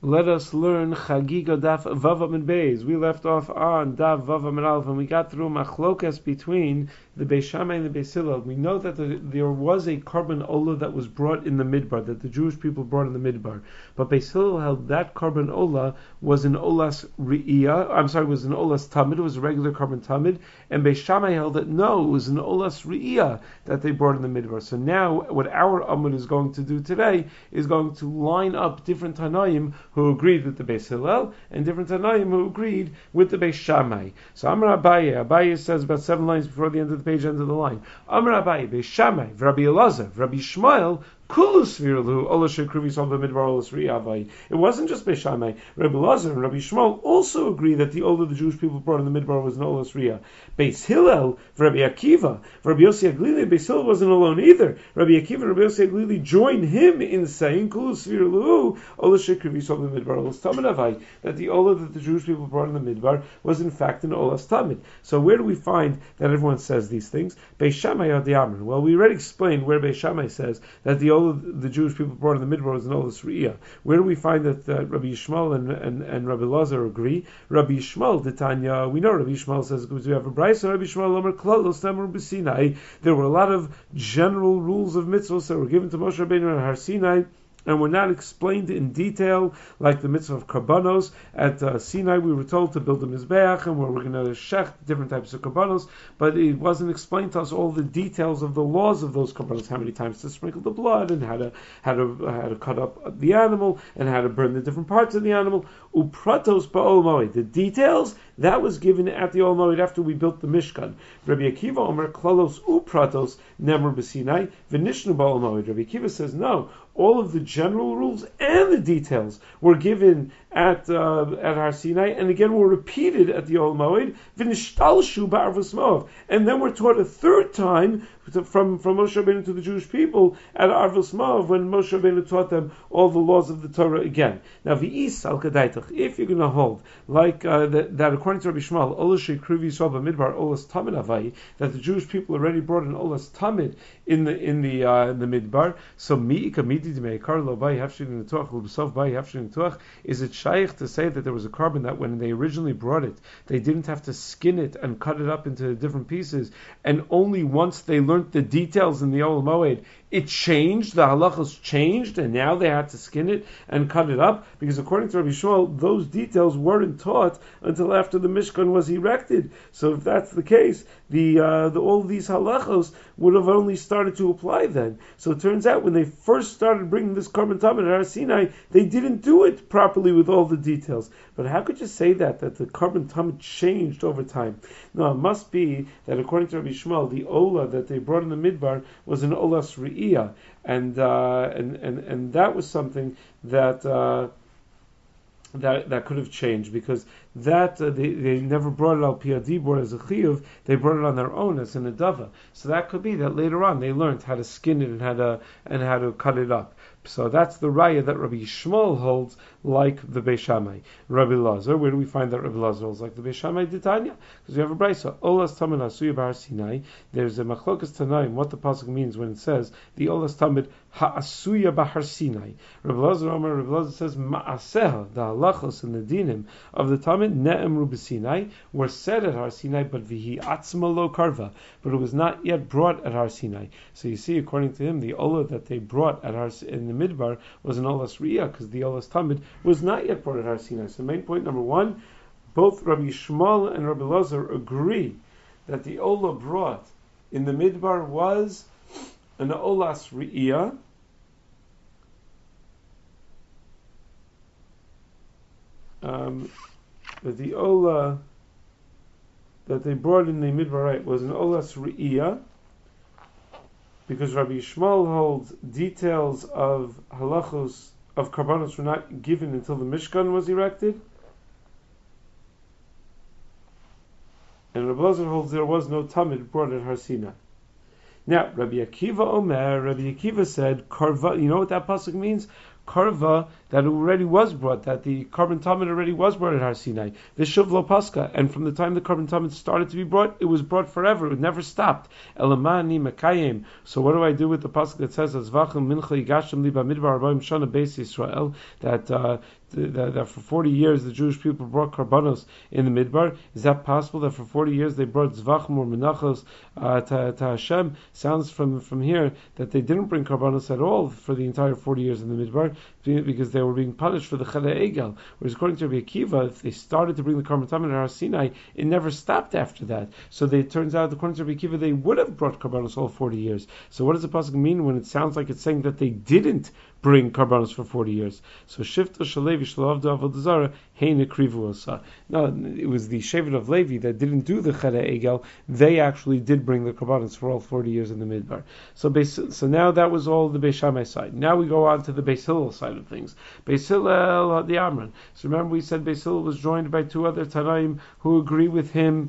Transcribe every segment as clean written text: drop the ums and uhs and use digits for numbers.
Let us learn Chagiga Daf Vav and Beis. We left off on Daf Vav and Aleph, and we got through Machlokas between the Beis Shammai and the Beis Hillel. We know that there was a korban olah that was brought in the midbar, that the Jewish people brought in the midbar. But Beis Hillel held that korban olah was an olas re'iyah. Was an olas tamid. It was a regular korban tamid. And Beis Shammai held that no, it was an olas re'iyah that they brought in the midbar. So now, what our Amud is going to do today is going to line up different Tanaim who agreed with the Beis Hillel, and different Tanaim who agreed with the Beis Shammai. So Amar Abaye says about 7 lines before the end of the page, end of the line. Amar Abaye, Beis Shammai, Rabbi Elazar, Rabbi Shmuel, it wasn't just Beis Shammai. Rabbi Elazar and Rabbi Shmuel also agree that the olah the Jewish people brought in the midbar was an olas riyah. Beis Hillel, Rabbi Akiva, Rabbi Yossi Aglili, Beis Hillel wasn't alone either. Rabbi Akiva and Rabbi Yossi Aglili joined him in saying that the olah that the Jewish people brought in the midbar was in fact an olas tamid. So where do we find that everyone says these things? Beis Shammai Adi Amr. Well, we already explained where Beis Shammai says that the Jewish people brought in the midbar was an olas re'iyah. Where do we find that Rabbi Yishmael and Rabbi Lazar agree? Rabbi Yishmael, the Tanya, we know Rabbi Yishmael says because we have a brayso. Rabbi Yishmael Omer Klalos Nemar B'Sinai. There were a lot of general rules of mitzvahs that were given to Moshe Rabbeinu and Har Sinai, and were not explained in detail, like the mitzvah of karbanos. At Sinai, we were told to build a mizbeach, and we're going to shech different types of karbanos, but it wasn't explained to us all the details of the laws of those karbanos, how many times to sprinkle the blood, and how to cut up the animal, and how to burn the different parts of the animal. Upratos ba'ol moed. The details, that was given at the Ol Moed after we built the Mishkan. Rabbi Akiva Omer Klalos upratos nemar b'Sinai v'nishnu ba'ol moed. Rabbi Akiva says no. All of the general rules and the details were given at Har Sinai, and again were repeated at the Ol Moed. V'nishtalshu ba'arvus Moav, and then we're taught a third time from Moshe Rabbeinu to the Jewish people at Arvus Moav when Moshe Rabbeinu taught them all the laws of the Torah again. Now, v'is al kadaitach, if you're going to hold like that according to Rabbi Shmuel, Olas shekrivi yisrael b'midbar Olas tamid avai, that the Jewish people already brought an Olas tamid in the midbar. So mi'ika midi d'meikar lo bai hafshin netuach lo b'sof bai hafshin netuach. Is it shaykh to say that there was a korban that when they originally brought it, they didn't have to skin it and cut it up into different pieces, and only once they learned the details in the Ol Moed, it changed, the halachos changed, and now they had to skin it and cut it up? Because according to Rabbi Shmuel, those details weren't taught until after the Mishkan was erected. So if that's the case, all these halachos would have only started to apply then. So it turns out when they first started bringing this korban tamid at Har Sinai, they didn't do it properly with all the details. But how could you say that the korban tamid changed over time? No, it must be that according to Rabbi Shmuel, the olah that they brought in the midbar was an olas re'iyah, and that was something that could have changed, because that they never brought it al piyadi, brought it as a chiyuv. They brought it on their own as an adava. So that could be that later on they learned how to skin it and how to cut it up. So that's the raya that Rabbi Shmuel holds like the Beis Shammai. Rabbi Lazar, where do we find that Rabbi Lazar holds like the Beis Shammai Titania? Because we have a brayso, Olas Tamid Hasuya B'Har Sinai. There's a machlokas tanaim what the pasuk means when it says the Olas Tamid Ha'asuya B'Har Sinai. Rabbi Lazar says Ma'aseha, the halachos and the dinim of the Tamid Ne'emru B'Sinai were said at Har Sinai, but Vihi Atzma Lo Karva, but it was not yet brought at Har Sinai. So you see, according to him, the olah that they brought at in the midbar was an olas re'iyah, because the olas tamid was not yet brought at Har Sinai. So main point number one, both Rabbi Shmuel and Rabbi Lazar agree that the olah brought in the midbar was an olas re'iyah, that the olah that they brought in the midbar was an olas re'iyah, because Rabbi Shmuel holds details of halachos of karbanos were not given until the Mishkan was erected, and Rabbi Lazar holds there was no tamid brought at Har Sinai. Now, Rabbi Akiva said, karva, you know what that pasuk means? Karva that it already was brought, that the Korban Tamid already was brought at Har Sinai. Vishuv lo paska, and from the time the Korban Tamid started to be brought, it was brought forever. It never stopped. Elamani Makayim. So what do I do with the pasuk that says Azvachim Mincha Yigashim Li Bamidbar Arbaim Shana Beis Yisrael, that for 40 years the Jewish people brought karbanos in the midbar? Is that possible that for 40 years they brought zvachim or menachos to Hashem? Sounds from here that they didn't bring karbanos at all for the entire 40 years in the midbar, because they were being punished for the Chedei Egel. Whereas according to Rabbi Akiva, if they started to bring the Korban Tamid at Har Sinai, it never stopped after that. So it turns out, according to Rabbi Akiva, they would have brought karbanos all 40 years. So what does the pasuk mean when it sounds like it's saying that they didn't bring karbanos for 40 years? So Shifta Shalevi Shalavda Avodah Zarah Heina Krivu Osa. No, it was the Shevet of Levi that didn't do the Chedei Egel. They actually did bring the karbanos for all 40 years in the midbar. So now that was all the Beis Shammai side. Now we go on to the Beis Hillel side of things. Beis Hillel the Amran. So remember we said Beis Hillel was joined by two other Tanaim who agree with him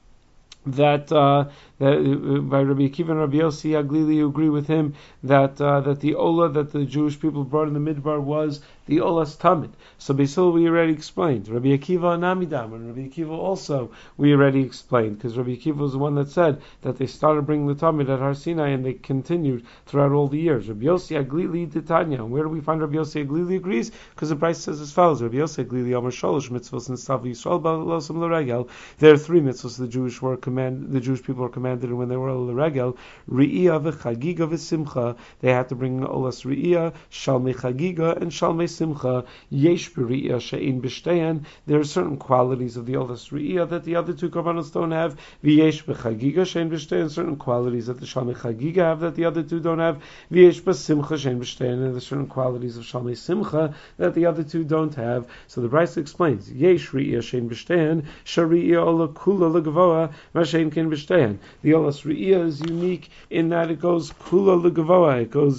that by Rabbi Akiva and Rabbi Yossi Aglili, who agree with him that the Ola that the Jewish people brought in the midbar was the Ola's Tamid. So Beis Hillel we already explained. Rabbi Akiva and Amidam, and Rabbi Akiva also we already explained, because Rabbi Akiva was the one that said that they started bringing the Tamid at Har Sinai and they continued throughout all the years. Rabbi Yossi Aglili Titania. And where do we find Rabbi Yossi Aglili agrees? Because the Bryce says as follows: Rabbi Yossi Aglili Amar Shalosh mitzvos and Stav Yisrael Ba'Losam L'Regel. There are three mitzvos the Jewish people were commanded, and when they were L'Regel, Ri'iyah v'Chagiga v'Simcha, they had to bring Olas Ri'iyah, Shalmei Chagiga, and Shalmei Simcha. Yesh b'Ri'iyah she'in b'Shteyan. There are certain qualities of the Olas Ri'iyah that the other two Korbanos don't have. V'yesh b'Chagiga she'in b'Shteyan. Certain qualities that the Shalmei Chagiga have that the other two don't have. V'yesh b'Simcha she'in b'Shteyan. And there are certain qualities of Shalmei Simcha that the other two don't have. So the Brisa explains: Yesh Ri'iyah she'in b'Shteyan, Shari'iyah ola kula l'gavoa, Mashein ken b'Shteyan. The Olas Ri'iyah is unique in that it goes kula l'gavoa.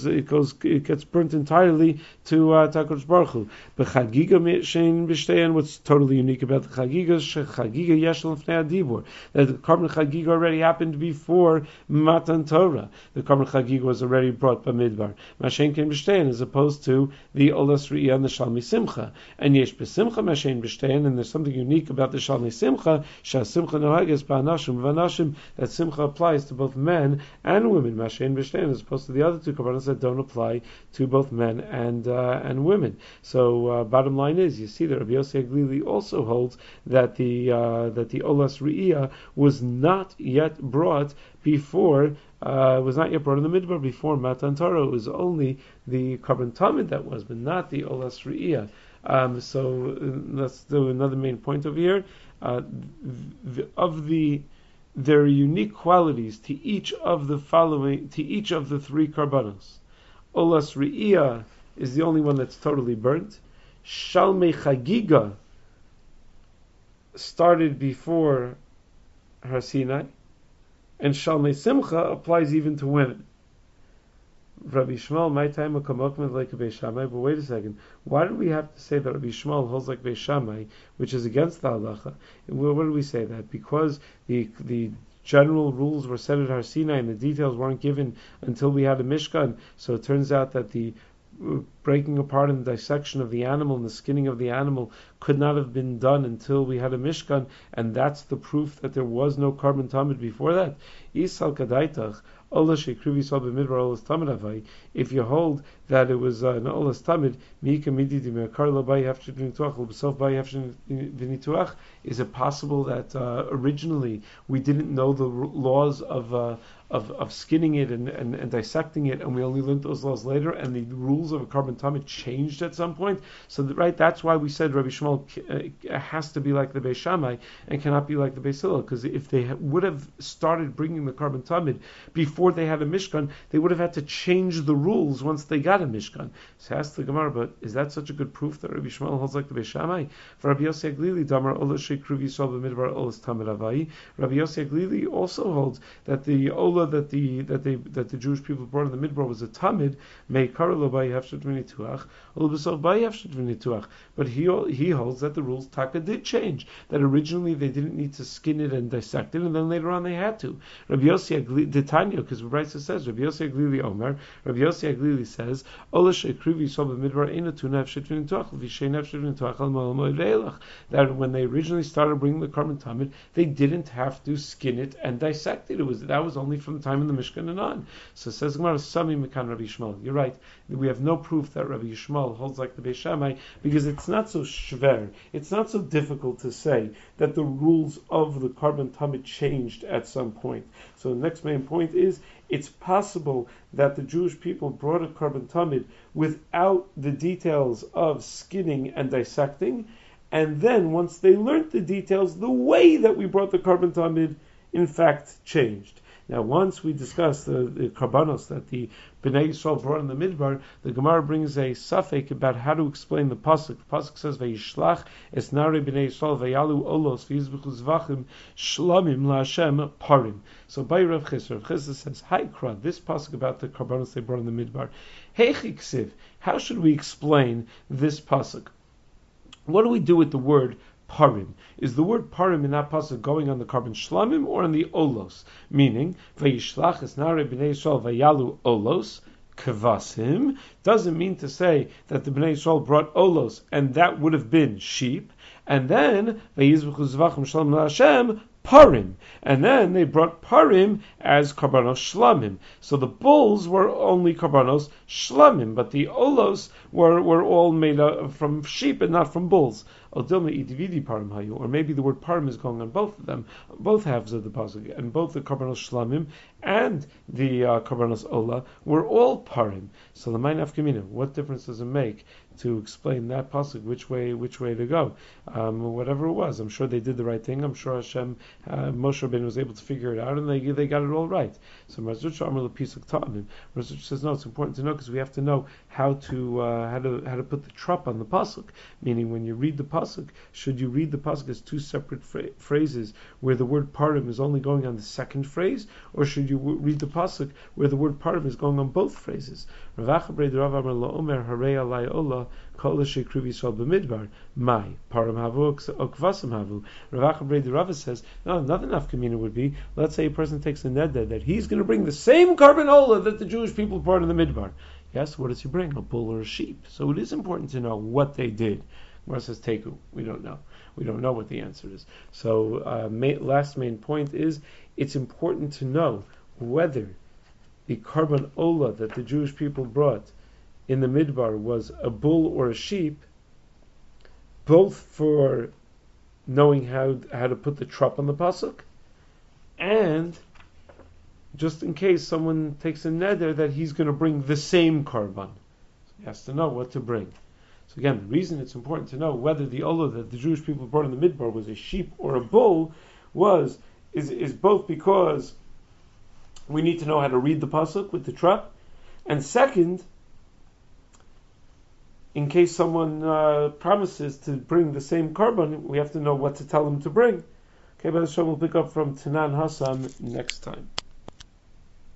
It gets burnt entirely to HaKadosh Baruch Hu. But Chagiga shein b'Shteyan, what's totally unique about the Chagiga, Chagiga yesh l'fnei adibur, that the Korban Chagiga already happened before Matan Torah. The Korban Chagiga was already brought by Midbar. Mashen ken b'Shteyan, as opposed to the Olas Ri'iyah and the Shalmei Simcha. And yesh b'Simcha Mashen b'Shteyan, and there's something unique about the Shalmei Simcha, Simcha nohages ba'anashim v'anashim, that Simcha applies to both men and women, Mashen b'Shteyan, as opposed to the other two Korbanos that don't apply to both men and women. So bottom line is, you see that Rabbi Yossi Aglili also holds that the Olas Ri'iyah was not yet brought before. Was not yet brought in the midbar before Matan Torah. It was only the Korban Tamid that was, but not the Olas Ri'iyah. So let's do another main point over here. There are unique qualities to each of the three Karbanos. Olas Ri'iyah is the only one that's totally burnt. Shalmei Chagiga started before Har Sinai, and Shalmei Simcha applies even to women. Rabbi Shmuel, my time will come up like a Beis Shammai, but wait a second. Why do we have to say that Rabbi Shmuel holds like Beis Shammai, which is against the halacha? What do we say that? Because the general rules were set at Har Sinai and the details weren't given until we had a Mishkan. So it turns out that the breaking apart and dissection of the animal and the skinning of the animal could not have been done until we had a Mishkan, and that's the proof that there was no Korban Tamid before that. Isal Kadaitach, if you hold that it was an Olas Tamid, is it possible that originally we didn't know the laws of skinning it and dissecting it, and we only learned those laws later, and the rules of a Korban Tamid changed at some point? So that's why we said Rabbi Shmuel has to be like the Beis Shammai and cannot be like the Beis Hillel, because if they would have started bringing the Korban Tamid before they had a Mishkan, they would have had to change the rules once they got a Mishkan. So ask the Gemara, but is that such a good proof that Rabbi Shmuel holds like the Beis Shammai? For Rabbi Yossi Aglili, Damar Ola Shekruv Yisrael b'Midbar Olas Tamid Avai, Rabbi Yossi Aglili also holds that the Ola olah that the Jewish people brought in the midbar was a tamid, may karlo by hafshat v'nituach, ulbasol by hafshat v'nituach. But he holds that the rules taka did change. That originally they didn't need to skin it and dissect it, and then later on they had to. Rabbi Yossi Aglili, because Raisa says Rabbi Yossi Aglili Omer. Rabbi Yossi Aglili says olah sheikrivi sol b'midbar ina tuna hafshat v'nituach v'shein hafshat v'nituach al ma'al mo'elach. That when they originally started bringing the carbon tamid, they didn't have to skin it and dissect it. That was only from the time in the Mishkan and on. So says Gemara, Sami Mekan Rabbi Yishmael. You're right. We have no proof that Rabbi Yishmael holds like the Beis Shammai, because it's not so shver. It's not so difficult to say that the rules of the carbon tamid changed at some point. So the next main point is, it's possible that the Jewish people brought a carbon tamid without the details of skinning and dissecting, and then once they learned the details, the way that we brought the carbon tamid in fact changed. Now, once we discussed the karbanos that the Bnei Yisrael brought in the midbar, the Gemara brings a suffix about how to explain the pasuk. The pasuk says, "Vayishlach es nare Bnei Yisrael vayalu olos v'yizbechu zvachim shlamim laHashem parim." So by Rav Chisda says, "Haikra." This pasuk about the karbanos they brought in the midbar. Heichi ksiv. How should we explain this pasuk? What do we do with the word parim? Is the word parim in that pasuk going on the carbon shlamim or on the olos? Meaning, vayishlach es nare b'nei Yisrael vayalu olos kavasim doesn't mean to say that the Bnei Yisrael brought olos and that would have been sheep, and then vayizbechu zvachim shalom laHashem parim, and then they brought parim as karbanos shlamim. So the bulls were only karbanos shlamim, but the olos were all made from sheep and not from bulls. Or maybe the word parim is going on both of them, both halves of the pasuk, and both the karbanos shlamim and the karbanos ola were all parim. So the main afkamina, what difference does it make to explain that pasuk, which way to go? Whatever it was, I'm sure they did the right thing. I'm sure Hashem, Moshe Rabbeinu was able to figure it out, and they got it all right. So Razuch Amar Lepisuk Ta'amim. Razuch says no, it's important to know because we have to know how to put the trup on the pasuk. Meaning, when you read the pasuk, should you read the pasuk as two separate phrases where the word parim is only going on the second phrase, or should you read the pasuk where the word parim is going on both phrases? Rav Acha B'rei Rav Amar LaOmer Harei Alai Ola Kol Shekriv Yisrael B'Midbar Mai Parim Havu Okvasim Havu. Rav Acha B'rei Rav says no, another nafkamina would be, let's say a person takes a neder that he's going to bring the same carbon ola that the Jewish people brought in the midbar. Yes, what does he bring? A bull or a sheep? So it is important to know what they did. Gemara says teku. We don't know. We don't know what the answer is. So last main point is, it's important to know whether the carbon ola that the Jewish people brought in the midbar was a bull or a sheep, both for knowing how to put the trup on the pasuk, and just in case someone takes a neder that he's going to bring the same korban. So he has to know what to bring. So again, the reason it's important to know whether the olah that the Jewish people brought in the midbar was a sheep or a bull is both because we need to know how to read the pasuk with the trup, and second, in case someone promises to bring the same korban, we have to know what to tell them to bring. Okay, but we'll pick up from Tanan Hassam next time.